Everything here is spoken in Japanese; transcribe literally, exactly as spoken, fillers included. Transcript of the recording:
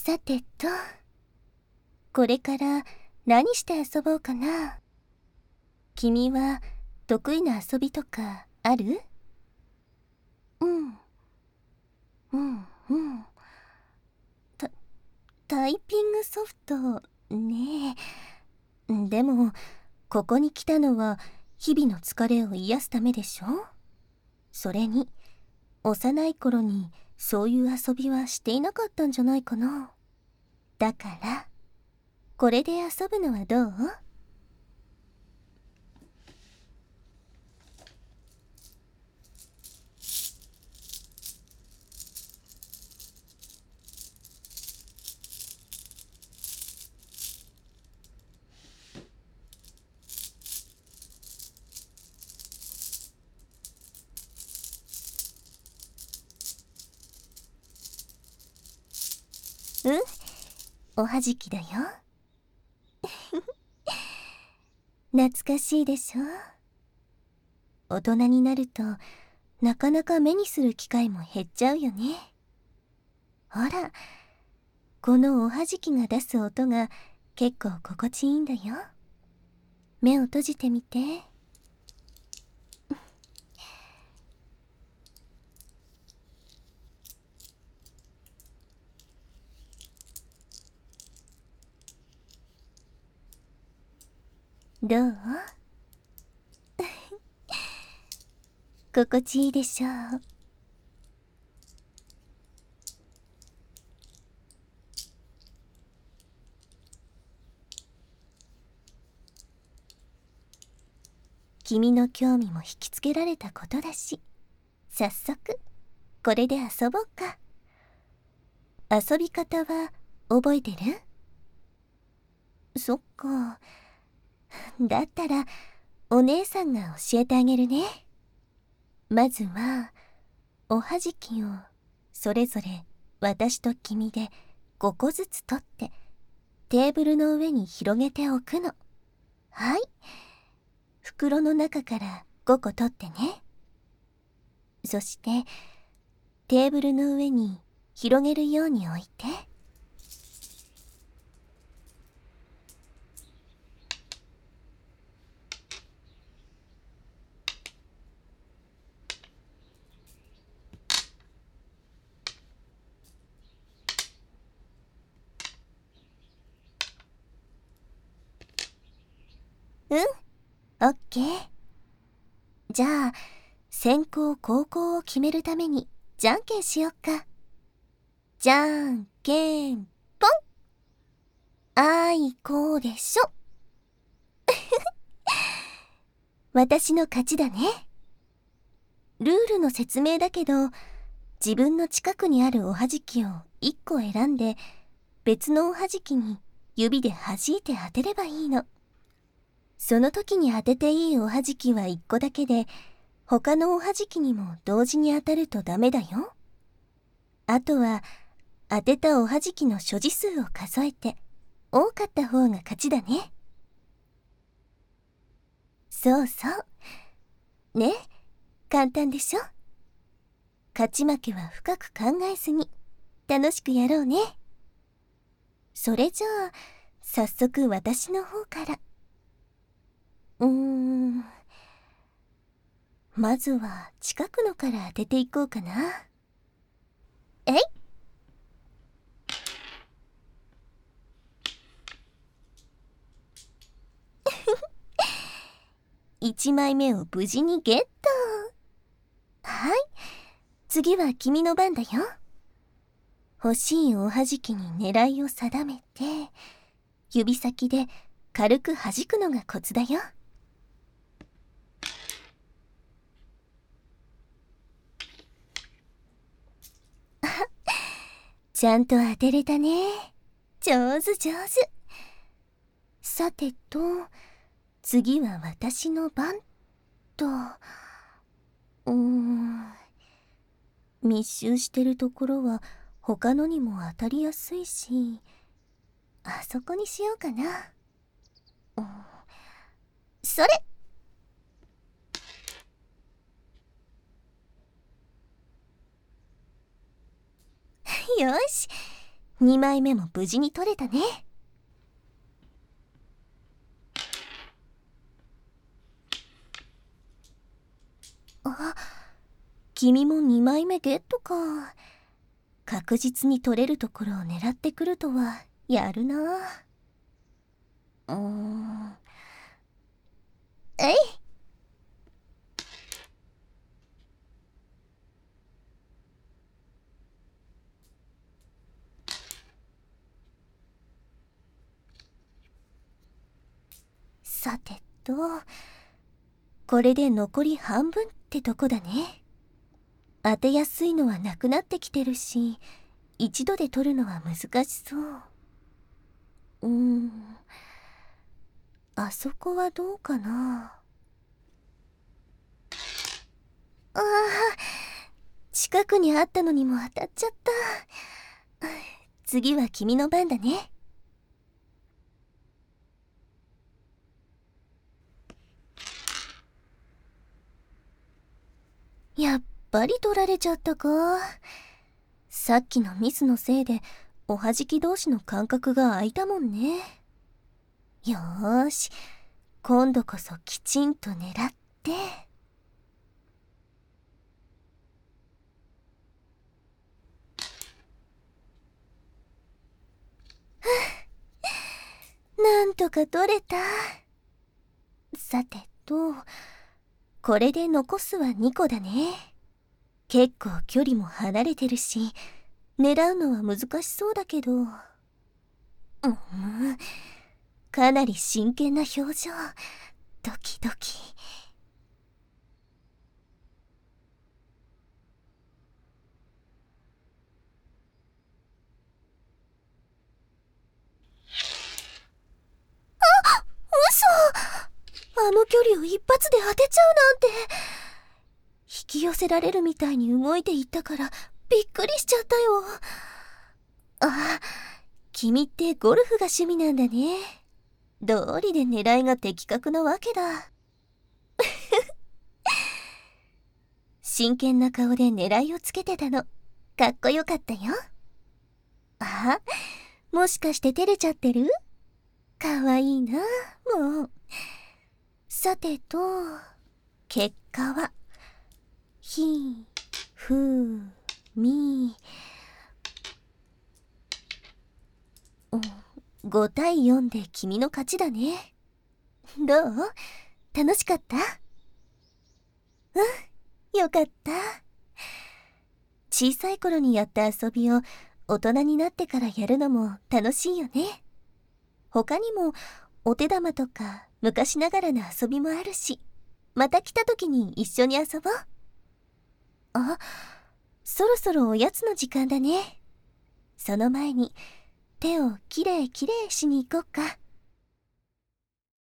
さてと、これから何して遊ぼうかな。君は得意な遊びとかある？うん。うんうん。タ、タイピングソフトねえ。でも、ここに来たのは日々の疲れを癒すためでしょ？それに、幼い頃にそういう遊びはしていなかったんじゃないかな。だから、これで遊ぶのはどう？うん、おはじきだよ。懐かしいでしょ。大人になるとなかなか目にする機会も減っちゃうよね。ほら、このおはじきが出す音が結構心地いいんだよ。目を閉じてみて。どう？心地いいでしょう。君の興味も引きつけられたことだし、早速これで遊ぼうか。遊び方は覚えてる？そっか。だったらお姉さんが教えてあげるね。まずはおはじきをそれぞれ私と君でごこずつ取ってテーブルの上に広げておくの。はい。袋の中からごこ取ってね。そしてテーブルの上に広げるように置いて。うん、オッケー。じゃあ先攻後攻を決めるためにじゃんけんしよっか。じゃんけんぽん。あいこでしょ。私の勝ちだね。ルールの説明だけど、自分の近くにあるおはじきをいっこ選んで別のおはじきに指で弾いて当てればいいの。その時に当てていいおはじきはいっこだけで、他のおはじきにも同時に当たるとダメだよ。あとは当てたおはじきの所持数を数えて多かった方が勝ちだね。そうそうね。簡単でしょ。勝ち負けは深く考えずに楽しくやろうね。それじゃあ早速私の方から。うーんまずは近くのから当てていこうかな。えいいちまいめを無事にゲット。はい、次は君の番だよ。欲しいおはじきに狙いを定めて指先で軽く弾くのがコツだよ。ちゃんと当てれたね。上手上手。さてと、次は私の番と。うーん密集してるところは他のにも当たりやすいし、あそこにしようかな。うん、それよし、 にまいめも無事に取れたね。あ、君もにまいめゲットか。確実に取れるところを狙ってくるとはやるな。うーん。えい。さてと、これで残り半分ってとこだね。当てやすいのはなくなってきてるし、一度で取るのは難しそう。うーん。あそこはどうかな。ああ、近くにあったのにも当たっちゃった。次は君の番だね。やっぱり取られちゃったか。さっきのミスのせいでおはじき同士の間隔が空いたもんね。よーし、今度こそきちんと狙って。なんとか取れた。さてと、これで残すはにこだね。結構距離も離れてるし、狙うのは難しそうだけど。うん、かなり真剣な表情。ドキドキ。あ、嘘。あの距離を一発で当てちゃうなんて。引き寄せられるみたいに動いていったからびっくりしちゃったよ。あ、君ってゴルフが趣味なんだね。道理で狙いが的確なわけだ。真剣な顔で狙いをつけてたの。かっこよかったよ。あ、もしかして照れちゃってる？かわいいな、もう。さてと、結果は、ひ、ふ、み、ごたいよんで君の勝ちだね。どう？楽しかった？うん、よかった。小さい頃にやった遊びを大人になってからやるのも楽しいよね。他にもお手玉とか昔ながらの遊びもあるし、また来た時に一緒に遊ぼう。あ、そろそろおやつの時間だね。その前に手をきれいきれいしに行こっか。